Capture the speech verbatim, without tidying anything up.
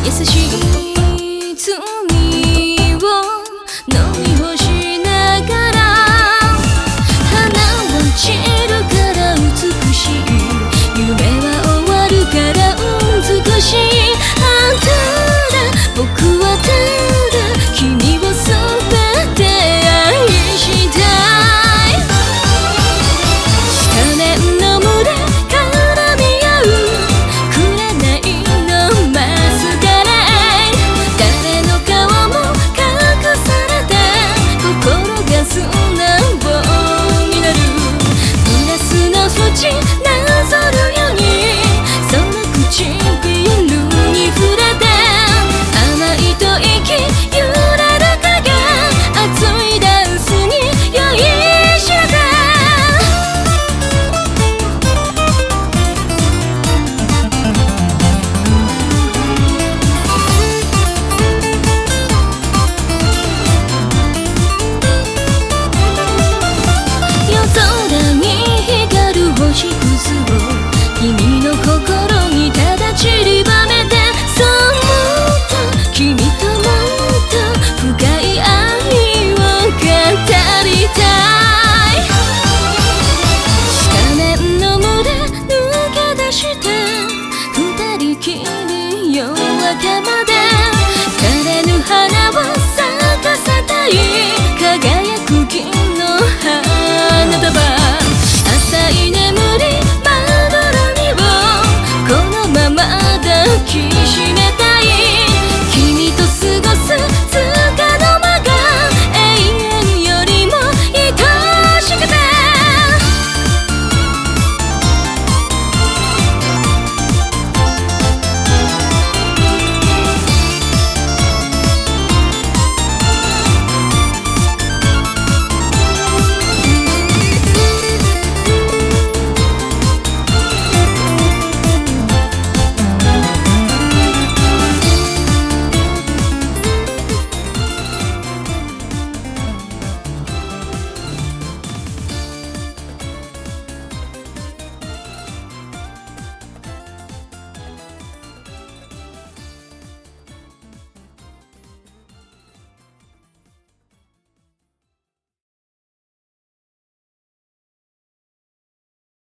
優しい罪を飲み干しながら花は散るから美しい夢は終わるから美しいあんただ僕はただ君をそばで愛したい仮面の群れ絡み合う紅のマスカライ誰の顔も隠されて心が素直になるグラスの縁なぞるようにその唇に触れて甘い吐息揺れる影熱いダンスに酔いしれて夜空に光る星屑を君の心にただ散りばめてそう思った君ともっと深い愛を語りたい仮面の群れ抜け出して二人きり夜明けまで枯れぬ花を咲かせたい